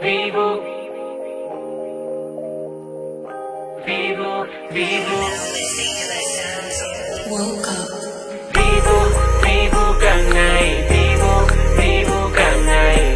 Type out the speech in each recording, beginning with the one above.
Vivo, Vivo, Vivo. Woke up. Vivo, Vivo càng ngày, Vivo, Vivo càng ngày.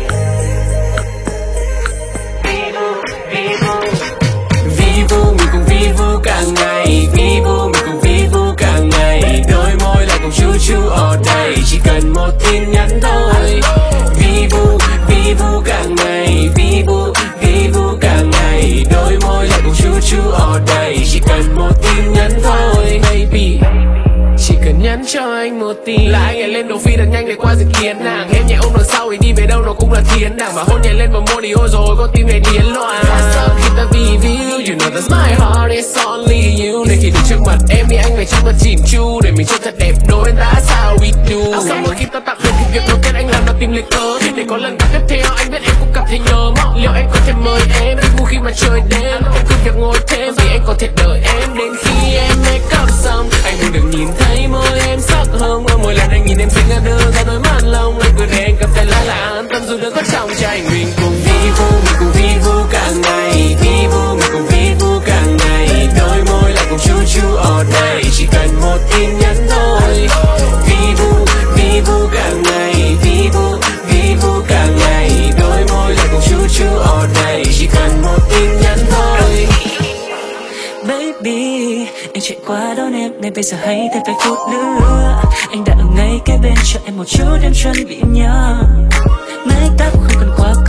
Vivo, Vivo, Vivo mình cùng Vivo càng ngày, Vivo mình cùng Vivo càng ngày. Đôi môi lại cùng chú chú ở đây, chỉ cần một tin nhắn thôi. Vivo, Vivo càng ngày, Vivo, Vivo càng ngày. Đôi môi lại cùng chú chú ở đây, chỉ cần một tin nhắn thôi. Baby, chỉ cần nhắn cho anh một tin là anh lại lên đầu phi thật nhanh để qua dự kiến nàng. Em nhẹ ôm đằng sau thì đi về đâu nó cũng là thiên đàng. Và hôn nhẹ lên vào môi thì ôi rồi con tim này điên loạn. Sao khi ta vì view, you know that's my heart, it's only you. Nên khi đứng trước mặt em thì anh phải chắc và chỉn chu, để mình trông thật đẹp đôi nên that's how we do. Sao mỗi khi ta tặng được thì việc đầu tiên anh làm là tìm lấy cớ, để có lần gặp tiếp theo anh biết em cũng cảm thấy nhớ mong. Liệu anh có thể mời em đi vui khi mà trời đêm, em cứ việc ngồi thêm vì anh có thể đợi em đến khi em make up xong. Anh muốn được nhìn thấy môi em sắc hồng, và mỗi lần anh nhìn em xinh ra đưa ra đôi mắt long. Anh cứ để anh cầm tay là an tâm dù đừng có trong tranh. Mình cùng Vivo, mình cùng Vivo càng ngày, Vivo mình cùng Vivo càng ngày. Đôi môi lại cùng chú chú ở đây, chỉ cần một tin nhắn thôi. Vivo, Vivo càng ngày, Vivo, Vivo càng ngày. Đôi môi lại cùng chú chú ở đây, chỉ cần một tin nhắn thôi. Baby, anh chạy qua đón em, nên bây giờ hãy thêm vài phút nữa. Anh đã ở ngay kế bên, cho em một chút em chuẩn bị nhớ. Mái tóc không cần quá